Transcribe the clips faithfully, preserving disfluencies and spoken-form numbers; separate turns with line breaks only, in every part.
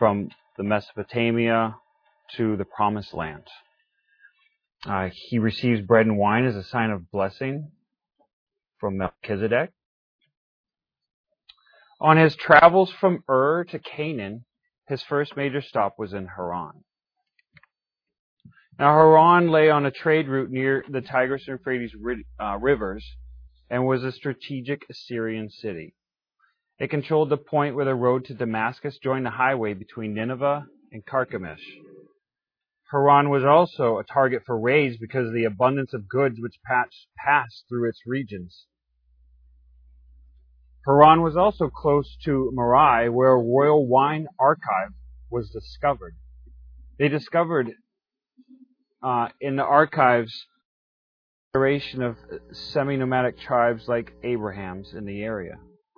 from the Mesopotamia to the Promised Land. Uh, he receives bread and wine as a sign of blessing from Melchizedek. On his travels from Ur to Canaan, his first major stop was in Haran. Now, Haran lay on a trade route near the Tigris and Euphrates uh, rivers and was a strategic Assyrian city. It controlled the point where the road to Damascus joined the highway between Nineveh and Carchemish. Haran was also a target for raids because of the abundance of goods which passed through its regions. Haran was also close to Marai, where a royal wine archive was discovered. They discovered uh, in the archives a generation of semi-nomadic tribes like Abraham's in the area.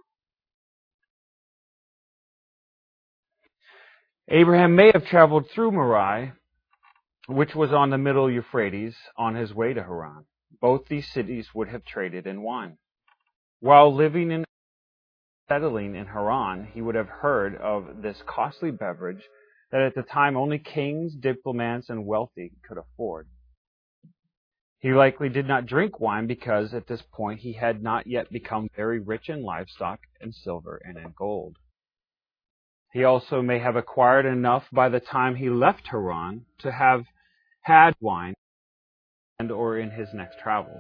Abraham may have traveled through Marai, which was on the middle Euphrates, on his way to Haran. Both these cities would have traded in wine. While living and settling in Haran, he would have heard of this costly beverage that at the time only kings, diplomats, and wealthy could afford. He likely did not drink wine because at this point he had not yet become very rich in livestock and silver and in gold. He also may have acquired enough by the time he left Haran to have had wine and or in his next travels.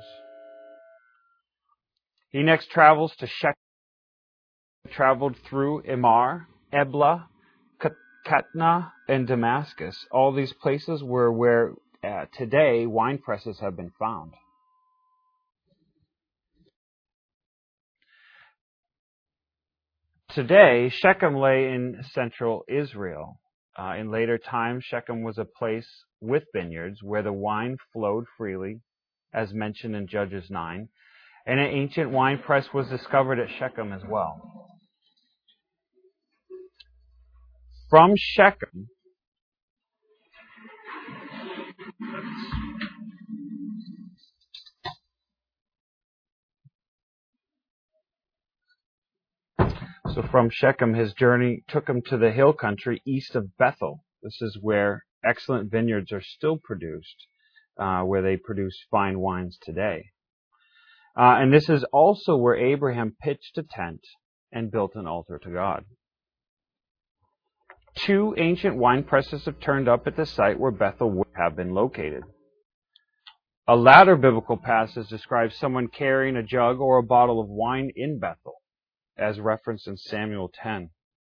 He next travels to Shechem, traveled through Imar, Ebla, Katna, and Damascus. All these places were where uh, today wine presses have been found. Today, Shechem lay in central Israel. Uh, in later times, Shechem was a place with vineyards where the wine flowed freely, as mentioned in Judges nine, and an ancient wine press was discovered at Shechem as well. From Shechem, So from Shechem, his journey took him to the hill country east of Bethel. This is where excellent vineyards are still produced, uh, where they produce fine wines today. Uh, and this is also where Abraham pitched a tent and built an altar to God. Two ancient wine presses have turned up at the site where Bethel would have been located. A later biblical passage describes someone carrying a jug or a bottle of wine in Bethel, as referenced in Samuel ten.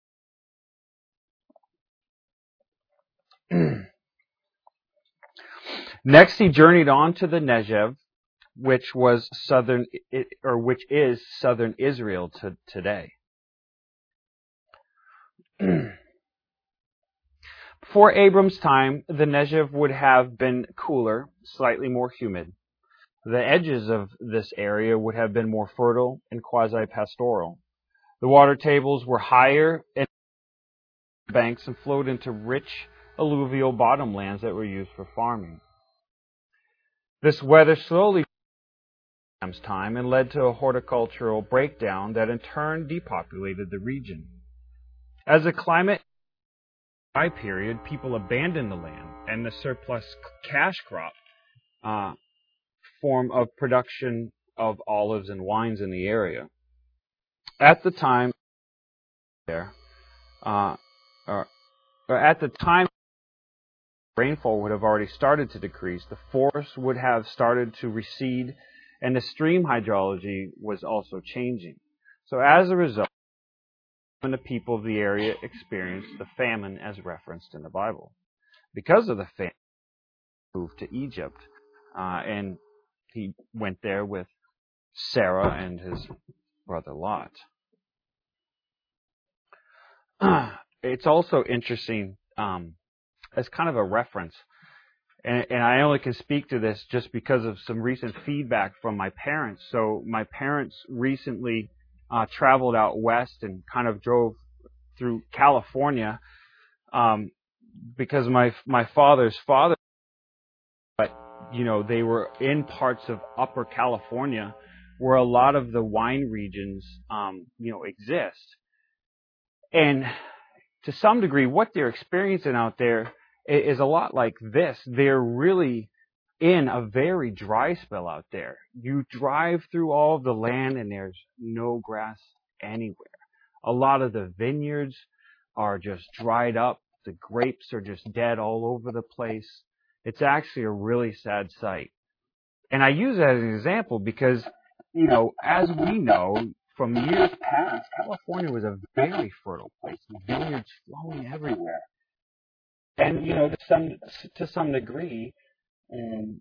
Next, he journeyed on to the Negev, which was southern, or which is southern Israel to today. Before Abram's time, the Negev would have been cooler, slightly more humid. The edges of this area would have been more fertile and quasi-pastoral. The water tables were higher and banks and flowed into rich alluvial bottomlands that were used for farming. This weather slowly Abram's time and led to a horticultural breakdown that in turn depopulated the region. As the climate dry period, people abandoned the land and the surplus cash crop uh, form of production of olives and wines in the area. At the time, there, uh, or, or at the time, rainfall would have already started to decrease. The forests would have started to recede, and the stream hydrology was also changing. So, as a result, the people of the area experienced the famine, as referenced in the Bible. Because of the famine, he moved to Egypt, uh, and he went there with Sarah and his brother Lot. It's also interesting um, as kind of a reference, and, and I only can speak to this just because of some recent feedback from my parents. So my parents recently uh, traveled out west and kind of drove through California um, because my my father's father, but you know they were in parts of Upper California where a lot of the wine regions um, you know exist. And to some degree, what they're experiencing out there is a lot like this. They're really in a very dry spell out there. You drive through all of the land and there's no grass anywhere. A lot of the vineyards are just dried up. The grapes are just dead all over the place. It's actually a really sad sight. And I use that as an example because, you know, as we know from years past, California was a very fertile place, vineyards flowing everywhere. And, you know, to some, to some degree, um,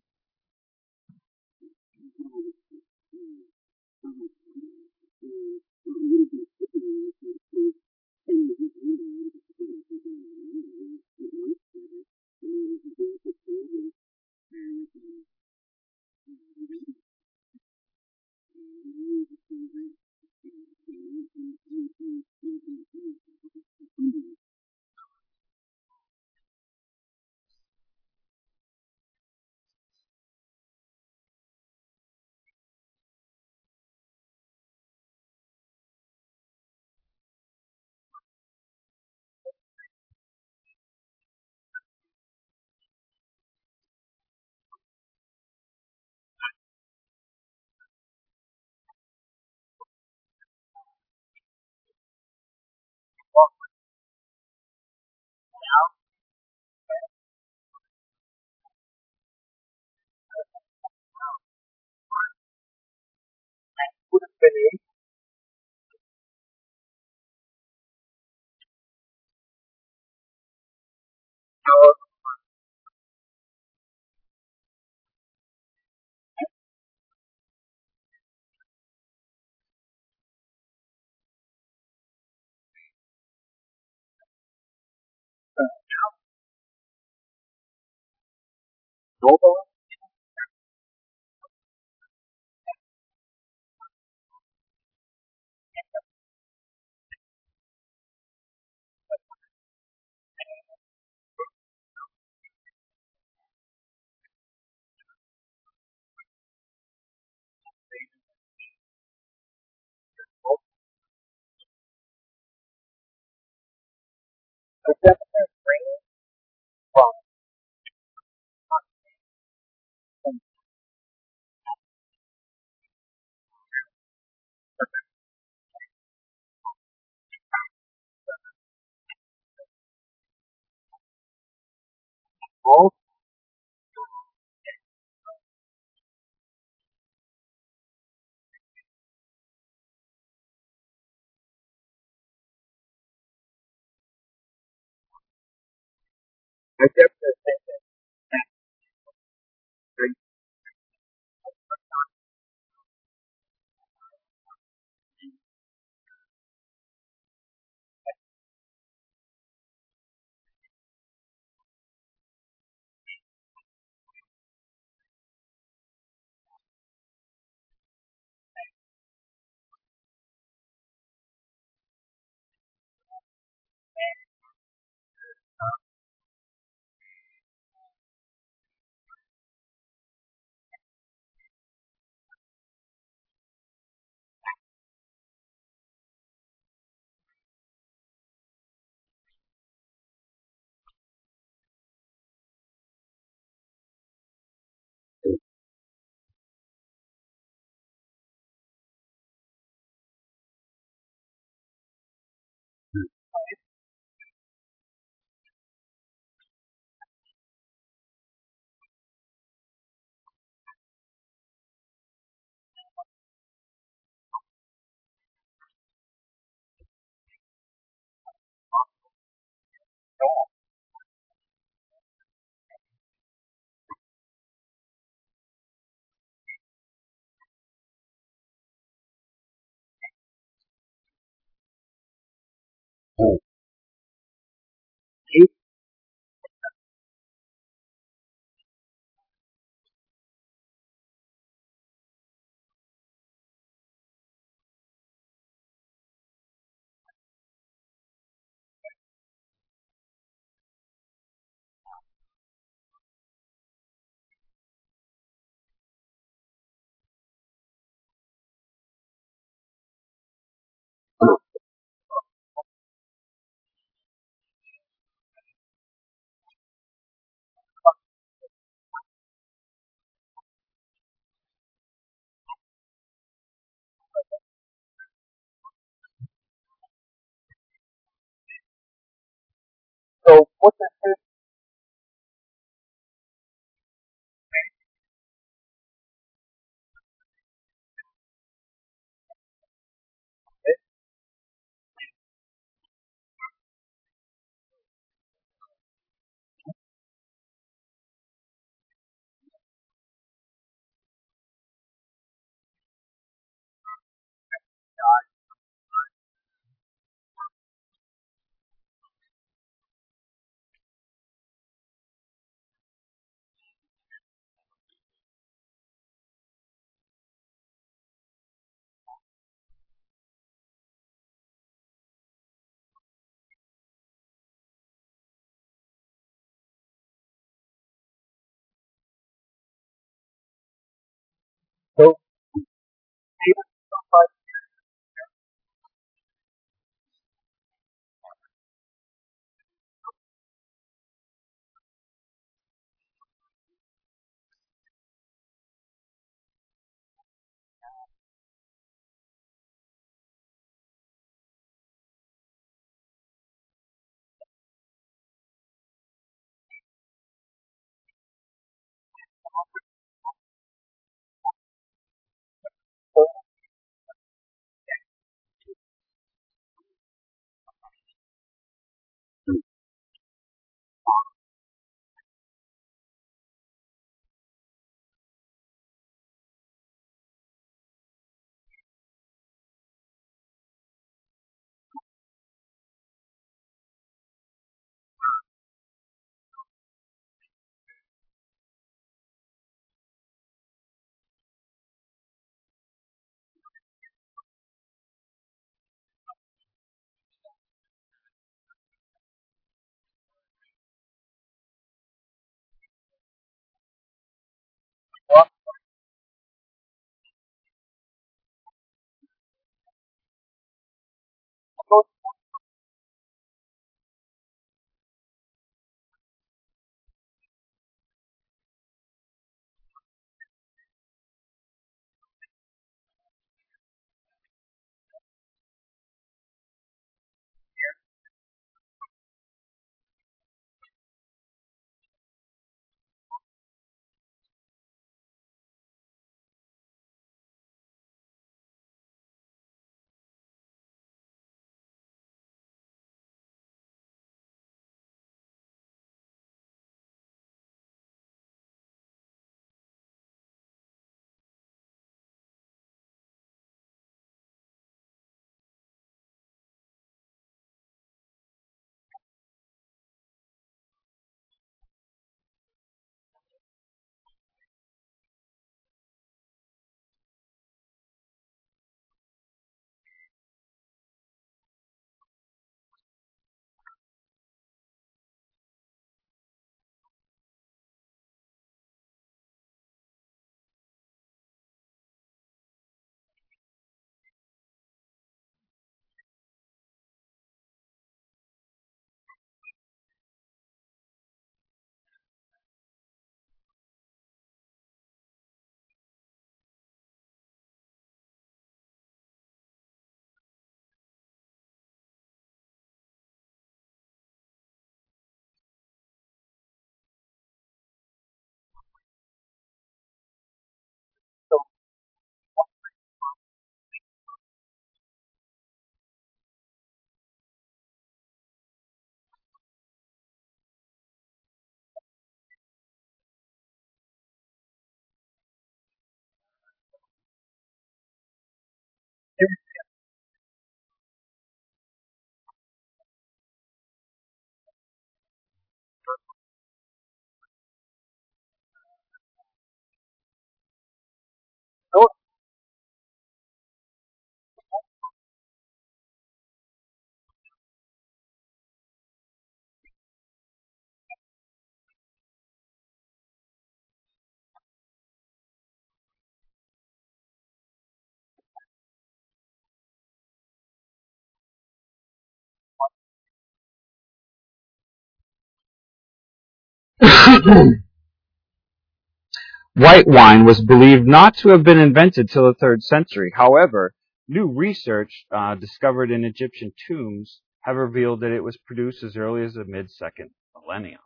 White wine was believed not to have been invented till the third century. However, new research uh, discovered in Egyptian tombs have revealed that it was produced as early as the mid-second millennium.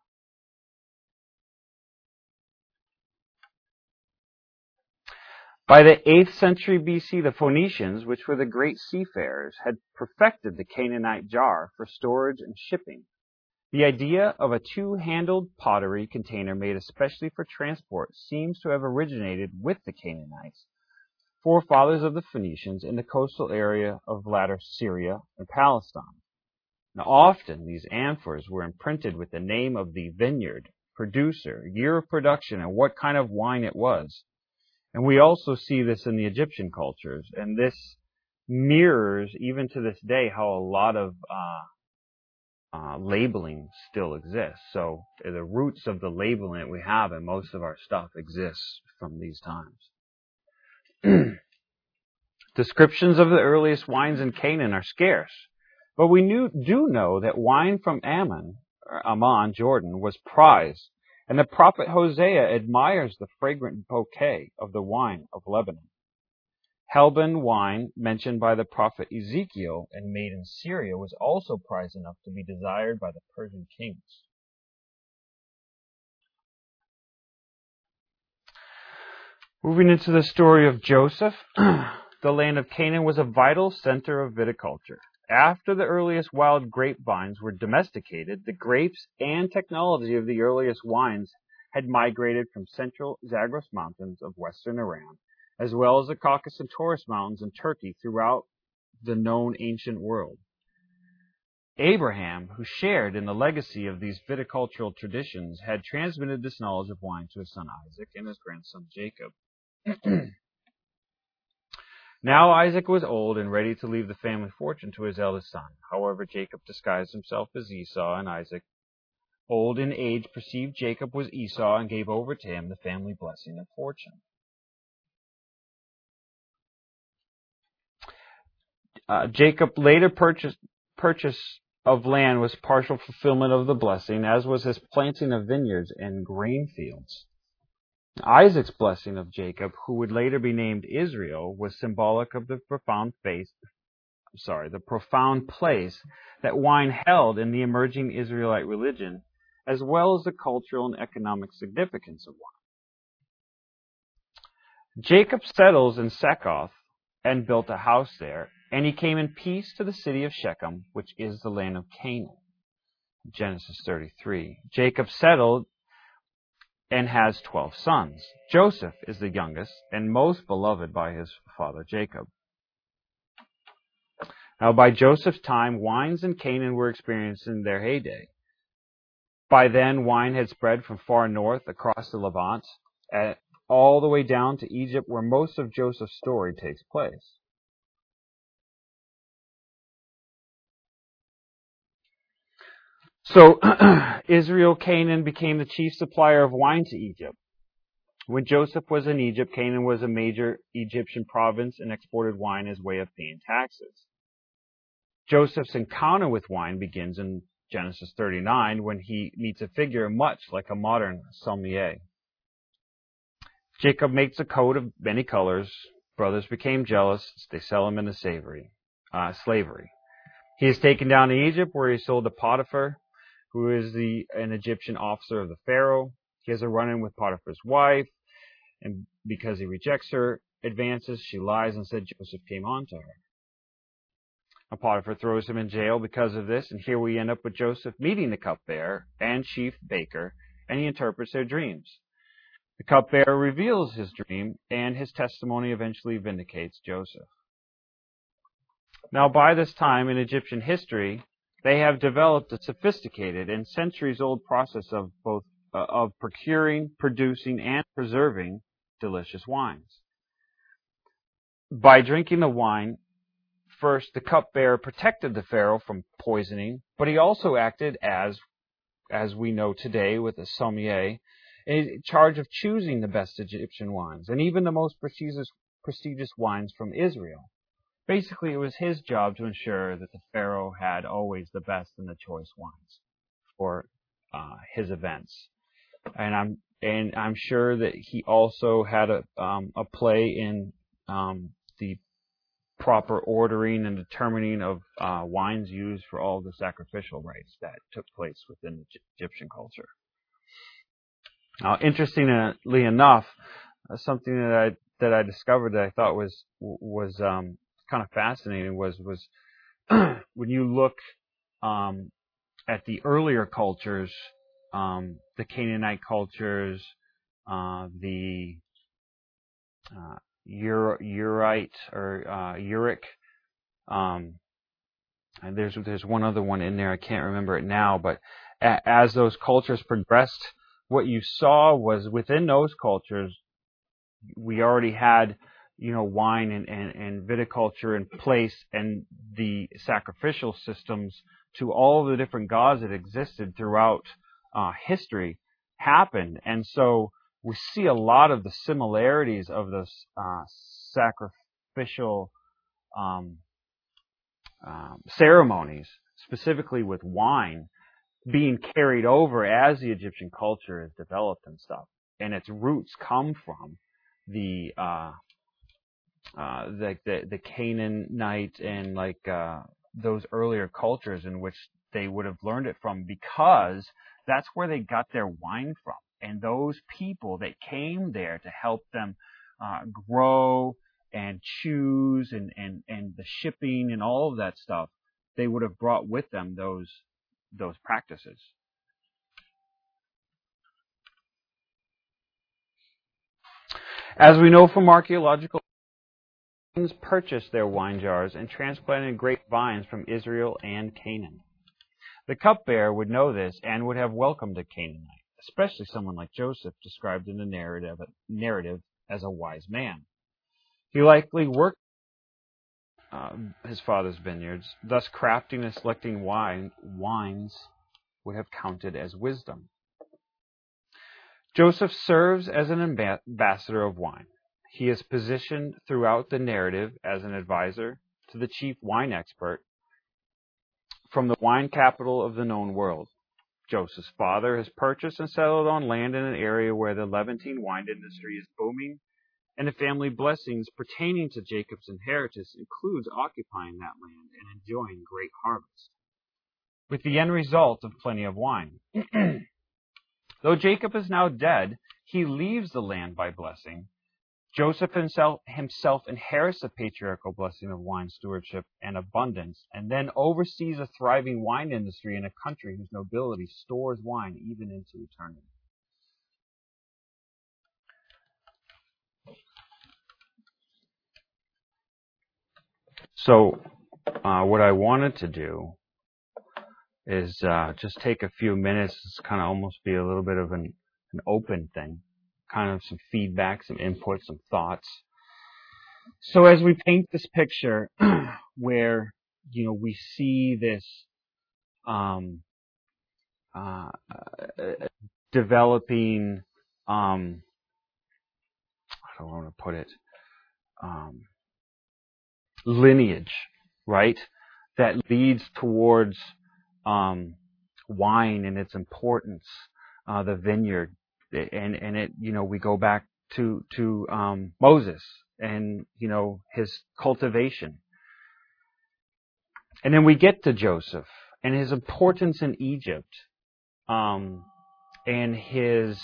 By the eighth century B C, the Phoenicians, which were the great seafarers, had perfected the Canaanite jar for storage and shipping. The idea of a two-handled pottery container made especially for transport seems to have originated with the Canaanites, forefathers of the Phoenicians in the coastal area of latter Syria and Palestine. Now, often these amphors were imprinted with the name of the vineyard, producer, year of production, and what kind of wine it was. And we also see this in the Egyptian cultures, and this mirrors, even to this day, how a lot of uh, uh, labeling still exists. So the roots of the labeling that we have in most of our stuff exists from these times. Descriptions of the earliest wines in Canaan are scarce, but we knew, do know that wine from Ammon, or Ammon, Jordan, was prized, and the prophet Hosea admires the fragrant bouquet of the wine of Lebanon. Helban wine, mentioned by the prophet Ezekiel and made in Syria, was also prized enough to be desired by the Persian kings. Moving into the story of Joseph, the land of Canaan was a vital center of viticulture. After the earliest wild grapevines were domesticated, the grapes and technology of the earliest wines had migrated from central Zagros Mountains of western Iran, as well as the Caucasus and Taurus Mountains in Turkey throughout the known ancient world. Abraham, who shared in the legacy of these viticultural traditions, had transmitted this knowledge of wine to his son Isaac and his grandson Jacob. Now Isaac was old and ready to leave the family fortune to his eldest son. However, Jacob disguised himself as Esau, and Isaac, old in age, perceived Jacob was Esau and gave over to him the family blessing and fortune. Uh, Jacob later purchased purchase of land was partial fulfillment of the blessing, as was his planting of vineyards and grain fields. Isaac's blessing of Jacob, who would later be named Israel, was symbolic of the profound faith, sorry, the profound place that wine held in the emerging Israelite religion, as well as the cultural and economic significance of wine. Jacob settles in Succoth and built a house there, and he came in peace to the city of Shechem, which is the land of Canaan. Genesis thirty-three. Jacob settled and has twelve sons. Joseph is the youngest and most beloved by his father Jacob. Now, by Joseph's time, wines in Canaan were experiencing their heyday. By then, wine had spread from far north across the Levant, at, all the way down to Egypt, where most of Joseph's story takes place. So, Israel, Canaan became the chief supplier of wine to Egypt. When Joseph was in Egypt, Canaan was a major Egyptian province and exported wine as a way of paying taxes. Joseph's encounter with wine begins in Genesis thirty-nine when he meets a figure much like a modern sommelier. Jacob makes a coat of many colors. Brothers became jealous. They sell him into slavery. Uh, slavery. He is taken down to Egypt, where he is sold to Potiphar, who is the an Egyptian officer of the Pharaoh. He has a run-in with Potiphar's wife, and because he rejects her advances, she lies and said Joseph came on to her. Now, Potiphar throws him in jail because of this, and here we end up with Joseph meeting the cupbearer and chief baker, and he interprets their dreams. The cupbearer reveals his dream, and his testimony eventually vindicates Joseph. Now, by this time in Egyptian history, they have developed a sophisticated and centuries-old process of both uh, of procuring, producing, and preserving delicious wines. By drinking the wine, first the cupbearer protected the pharaoh from poisoning, but he also acted as, as we know today with a sommelier, in charge of choosing the best Egyptian wines, and even the most prestigious, prestigious wines from Israel. Basically, it was his job to ensure that the pharaoh had always the best and the choice wines for uh, his events. And I'm and I'm sure that he also had a um, a play in um, the proper ordering and determining of uh, wines used for all the sacrificial rites that took place within Egyptian culture. Now, interestingly enough, uh, something that I that I discovered that I thought was was um, kind of fascinating was was when you look um, at the earlier cultures, um, the Canaanite cultures, uh, the uh, Ur- Urite or uh, Uric, um, and there's there's one other one in there, I can't remember it now, but a- as those cultures progressed, what you saw was within those cultures, we already had, you know, wine and, and, and viticulture in place, and the sacrificial systems to all the different gods that existed throughout uh, history happened. And so we see a lot of the similarities of those uh, sacrificial um, um, ceremonies, specifically with wine, being carried over as the Egyptian culture is developed and stuff. And its roots come from the uh, uh, the, the the Canaanite and like uh, those earlier cultures in which they would have learned it from, because that's where they got their wine from. And those people that came there to help them uh, grow and choose and, and, and the shipping and all of that stuff, they would have brought with them those those practices. As we know from archaeological evidence, purchased their wine jars and transplanted grapevines from Israel and Canaan. The cupbearer would know this and would have welcomed a Canaanite, especially someone like Joseph, described in the narrative, narrative as a wise man. He likely worked uh, his father's vineyards, thus crafting and selecting wine, wines would have counted as wisdom. Joseph serves as an ambassador of wine. He is positioned throughout the narrative as an advisor to the chief wine expert from the wine capital of the known world. Joseph's father has purchased and settled on land in an area where the Levantine wine industry is booming, and the family blessings pertaining to Jacob's inheritance includes occupying that land and enjoying great harvest, with the end result of plenty of wine. Though Jacob is now dead, he leaves the land by blessing. Joseph himself, himself inherits the patriarchal blessing of wine stewardship and abundance, and then oversees a thriving wine industry in a country whose nobility stores wine even into eternity. So, uh, what I wanted to do is uh, just take a few minutes, it's kind of almost be a little bit of an, an open thing, kind of some feedback, some input, some thoughts. So as we paint this picture where, you know, we see this um, uh, developing, um, how do I want to put it, um, lineage, right, that leads towards um, wine and its importance, uh, the vineyard, and and it, you know, we go back to to um, Moses and, you know, his cultivation, and then we get to Joseph and his importance in Egypt, um, and his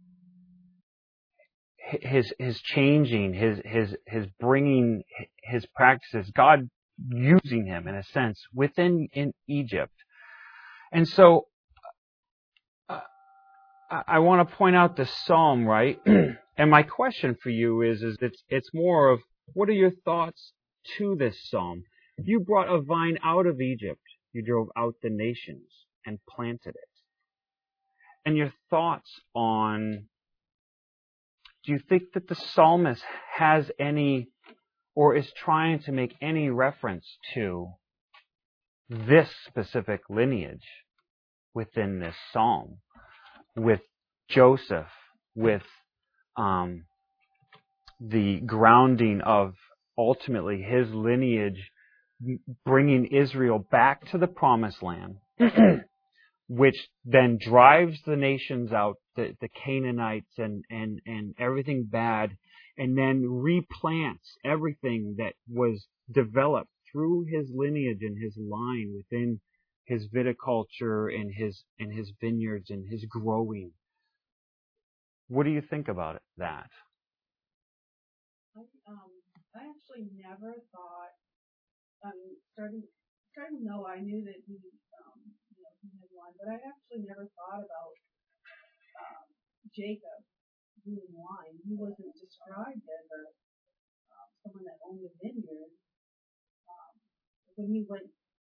his his changing, his his his bringing his practices, God using him in a sense within in Egypt. And so uh, I, I want to point out this psalm, right? And my question for you is, is it's it's more of, what are your thoughts to this psalm? You brought a vine out of Egypt. You drove out the nations and planted it. And your thoughts on, do you think that the psalmist has any, or is trying to make any reference to this specific lineage within this psalm, with Joseph, with um, the grounding of ultimately his lineage bringing Israel back to the promised land, which then drives the nations out, the, the Canaanites and, and, and everything bad, and then replants everything that was developed through his lineage and his line within his viticulture and his and his vineyards and his growing. What do you think about it, that?
I, um, I actually never thought, um, starting, starting to know, I knew that he, um, you know, he had wine, but I actually never thought about um, Jacob doing wine. He wasn't described as a um, someone that owned a vineyard. Um, when he went,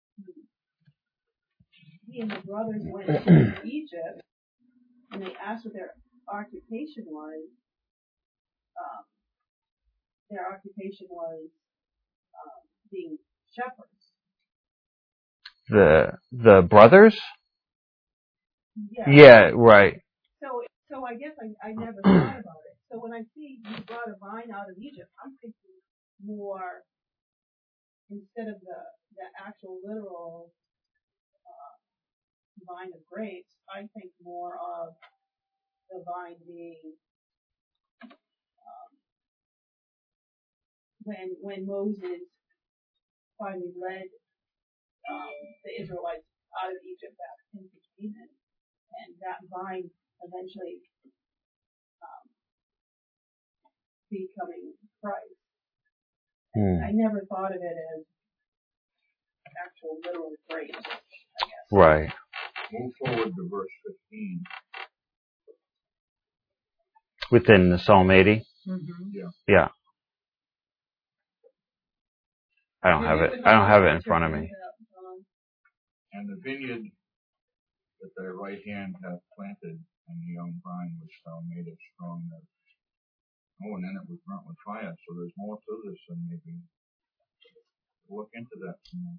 he and his brothers went to Egypt, and they asked what their occupation was. Um, their occupation was um, being shepherds.
The the brothers?
Yeah.
Yeah, right.
So, so I guess I, I never thought about it. So when I see you brought a vine out of Egypt, I'm thinking more instead of the, the actual literal uh, vine of grapes, I think more of the vine being um, when when Moses finally led um, the Israelites out of Egypt back into Canaan, and that vine eventually um, becoming Christ.
Hmm.
I never thought of it as actual literal grapes, I guess.
Right.
Move forward to verse fifteen.
Within the Psalm eighty?
Mm-hmm.
Yeah.
Yeah. I don't have it. I don't have it in front of me.
And the vineyard that thy right hand hath planted, and the young vine which thou madest strong. That, oh, and then it was burnt with fire. So there's more to this than maybe. Look into that some more.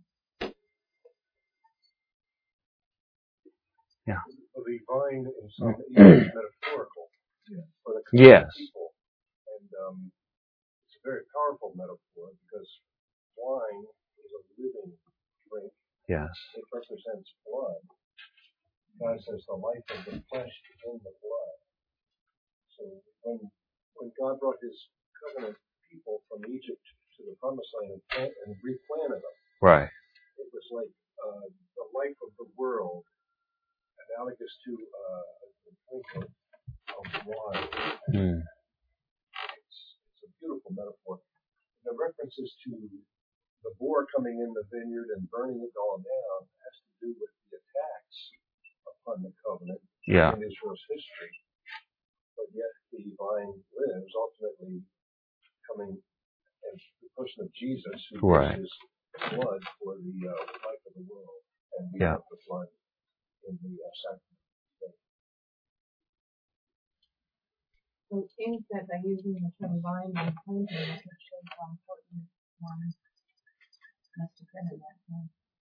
Yeah.
The vine in Psalm eighty is metaphorical
Yeah.
for the
Yes.
people, and um, it's a very powerful metaphor because wine is a living drink.
Yes.
It represents blood. God says the life of the flesh is in the blood. So when when God brought His covenant people from Egypt to the Promised Land and, plant, and replanted them,
Right.
it was like uh, the life of the world, analogous to uh, the drink of, of wine.
Hmm.
It's, it's a beautiful metaphor. The references to the boar coming in the vineyard and burning it all down has to do with the attacks upon the covenant
Yeah.
in Israel's history. But yet the vine lives, ultimately coming as the person of Jesus, who
Right.
gives his blood for the uh, life of the world. And we
Yeah.
have the blood in the uh, sacrament.
So it seems that by using the term vine and planting, it shows how important one must have been in that time.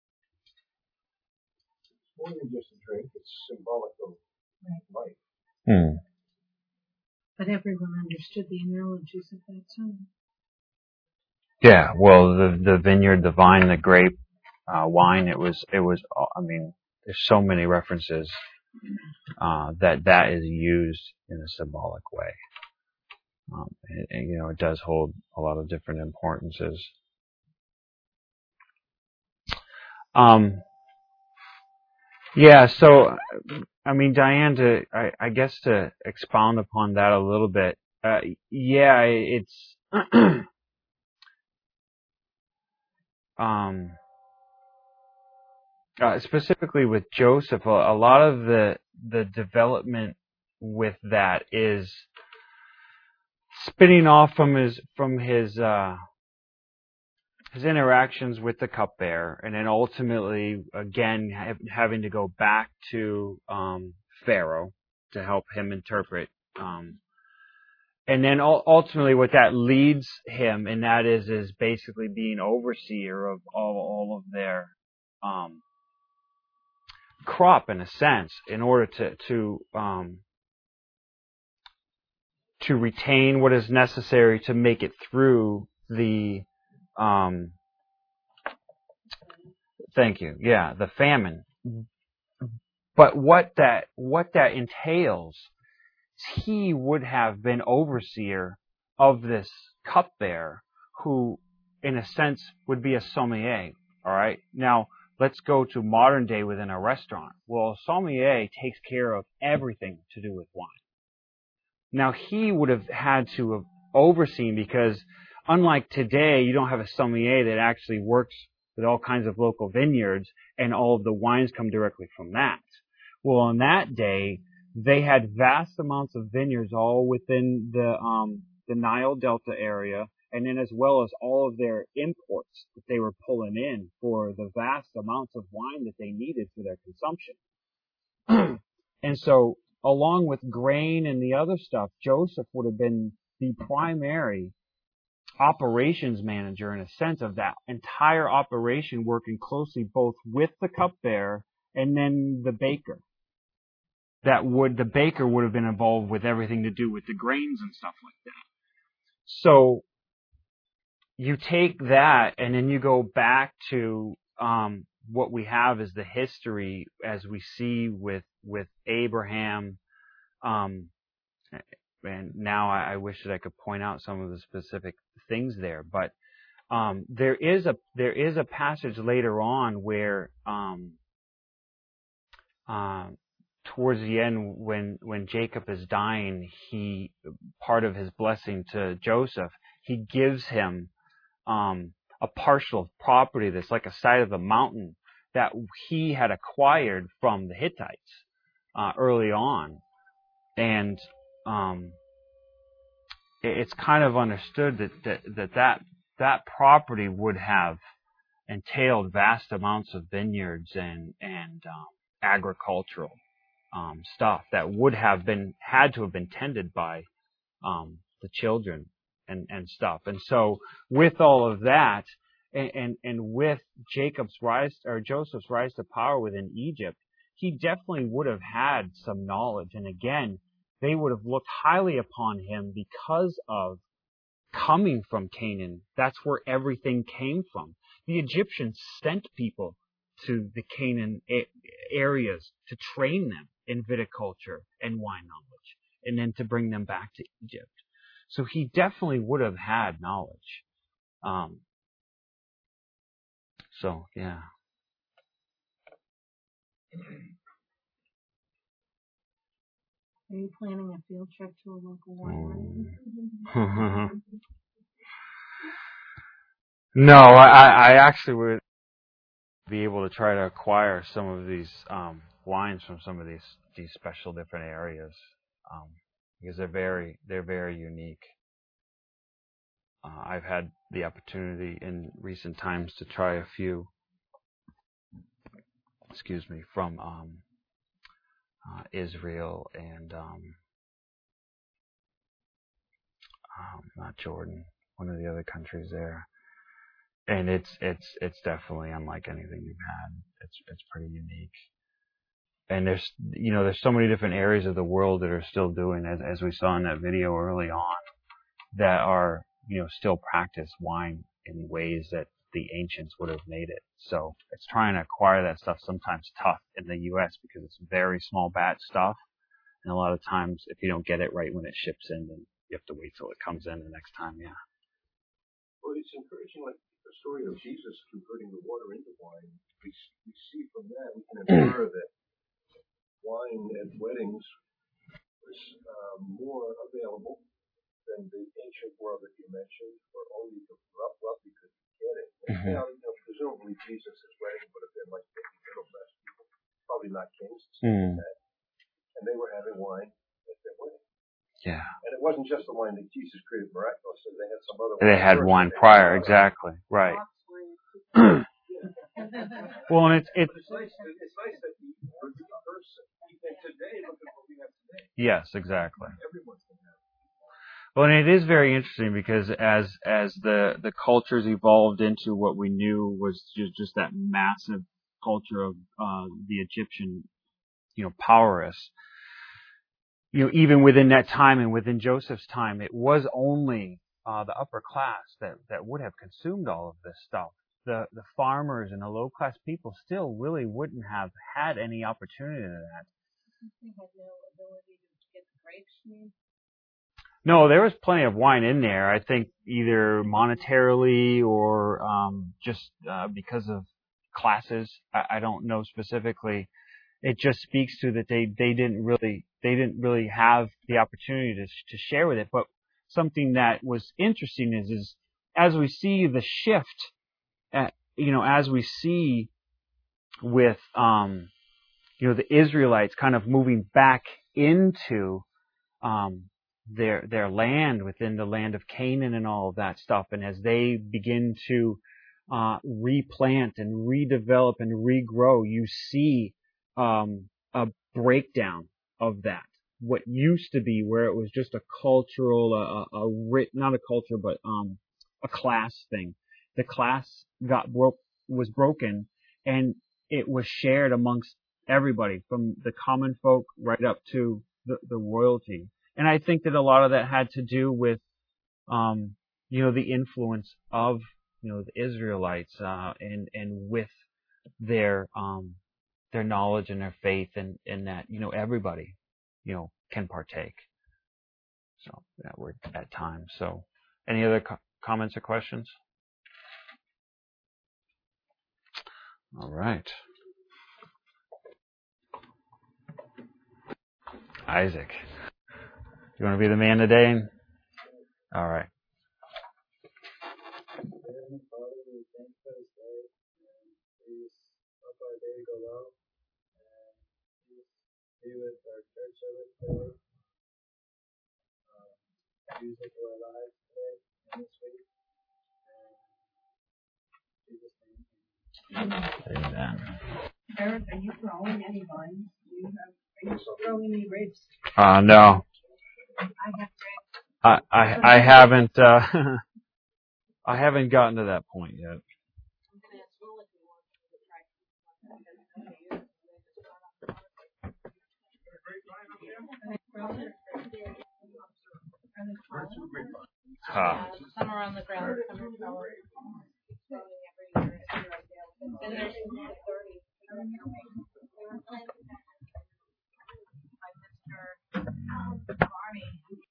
It's more than just a drink, it's symbolic of
Right.
life.
Hmm.
But everyone understood the analogies at that time.
Yeah. Well, the the vineyard, the vine, the grape, uh, wine. It was. It was. I mean, there's so many references uh, that that is used in a symbolic way. Um, and, and, you know, it does hold a lot of different importances. Um, yeah, so, I mean, Diane, to, I, I guess to expound upon that a little bit, uh, yeah, it's, um, uh, specifically with Joseph, a, a lot of the, the development with that is spinning off from his, from his, uh, his interactions with the cupbearer, and then ultimately, again, ha- having to go back to um, Pharaoh to help him interpret. Um, and then ul- ultimately, what that leads him, and that is, is basically being overseer of all, all of their um, crop, in a sense, in order to to um, to retain what is necessary to make it through the um, thank you. Yeah, the famine. But what that what that entails is he would have been overseer of this cupbearer, who, in a sense, would be a sommelier. All right. Now let's go to modern day within a restaurant. Well, a sommelier takes care of everything to do with wine. Now he would have had to have overseen, because unlike today, you don't have a sommelier that actually works with all kinds of local vineyards and all of the wines come directly from that. Well, on that day, they had vast amounts of vineyards all within the um, the Nile Delta area, and then as well as all of their imports that they were pulling in for the vast amounts of wine that they needed for their consumption. And so, along with grain and the other stuff, Joseph would have been the primary operations manager, in a sense, of that entire operation, working closely both with the cupbearer and then the baker. That would, the baker would have been involved with everything to do with the grains and stuff like that. So, you take that and then you go back to um, what we have as the history as we see with with Abraham. Um, and now I, I wish that I could point out some of the specific things there, but um, there is a there is a passage later on where um, uh, towards the end, when when Jacob is dying, he part of his blessing to Joseph, he gives him um, a parcel of property that's like a side of a mountain that he had acquired from the Hittites uh, early on, and um, it, it's kind of understood that that that that, that property would have entailed vast amounts of vineyards and and um, agricultural Um, stuff that would have been had to have been tended by um, the children and, and stuff. And so, with all of that, and, and and with Jacob's rise or Joseph's rise to power within Egypt, he definitely would have had some knowledge. And again, they would have looked highly upon him because of coming from Canaan. That's where everything came from. The Egyptians sent people to the Canaan areas to train them in viticulture and wine knowledge, and then to bring them back to Egypt. So he definitely would have had knowledge. Um, so, yeah.
Are you planning a field trip to a local winery?
Mm. No, I, I actually would be able to try to acquire some of these um, wines from some of these these special different areas um, because they're very they're very unique. Uh, I've had the opportunity in recent times to try a few. Excuse me, from um, uh, Israel and um, um, not Jordan, one of the other countries there. And it's it's it's definitely unlike anything you've had. It's it's pretty unique. And there's you know there's so many different areas of the world that are still doing, as as we saw in that video early on, that are you know still practice wine in ways that the ancients would have made it. So it's trying to acquire that stuff sometimes tough in the U S because it's very small batch stuff, and a lot of times if you don't get it right when it ships in, then you have to wait till it comes in the next time. Yeah.
Well, it's encouraging, like the story of Jesus converting the water into wine. We, we see from that, we can infer that wine at weddings was um, more available than the ancient world that you mentioned, where only the rough wealthy could get it. And mm-hmm. now, you know, presumably Jesus' wedding would have been like middle class people, probably not kings, mm. that. And they were having wine at their wedding.
Yeah.
And it wasn't just the wine that Jesus created miraculously. They had some other wine.
They had wine prior, exactly. Right. Well, and it's, it's,
it's, nice, it's nice that you heard the person. And today, look at what we have today.
Yes, exactly.
Everyone's going to have it.
Well, and it is very interesting because as as the, the cultures evolved into what we knew was just, just that massive culture of uh, the Egyptian, you know, powerists, you know, even within that time and within Joseph's time, it was only uh, the upper class that, that would have consumed all of this stuff. The the farmers and the low class people still really wouldn't have had any opportunity to that.
They had no ability to get the grapes, you mean?
No, there was plenty of wine in there. I think either monetarily or um, just uh, because of classes. I, I don't know specifically. It just speaks to that they, they didn't really they didn't really have the opportunity to to share with it. But something that was interesting is is as we see the shift, at, you know, as we see with um, you know the Israelites kind of moving back into um, their their land within the land of Canaan and all of that stuff, and as they begin to uh, replant and redevelop and regrow, you see Um, a breakdown of that. What used to be where it was just a cultural, a, a, a writ, not a culture, but um, a class thing. The class got broke, was broken, and it was shared amongst everybody, from the common folk right up to the, the royalty. And I think that a lot of that had to do with, um, you know, the influence of, you know, the Israelites, uh, and, and with their, um, their knowledge and their faith, and, and that, you know, everybody, you know, can partake. So, yeah, we're at time. So, any other co- comments or questions? All right. Isaac, you want to be the man today? All right.
Heavenly Father, we thank you for this day, and please help our day go well, and please be with our church every day. Um, use it for our lives today and this week. And in Jesus' name.
Amen.
Eric, are you growing any vines? Do you have, are you growing any grapes?
Uh, no.
I have grapes.
I, I, I haven't, uh, I haven't gotten to that point yet.
I'm gonna ask Will if he wants me to try some.
Uh,
Uh, some are on the ground, some are growing every year. And there's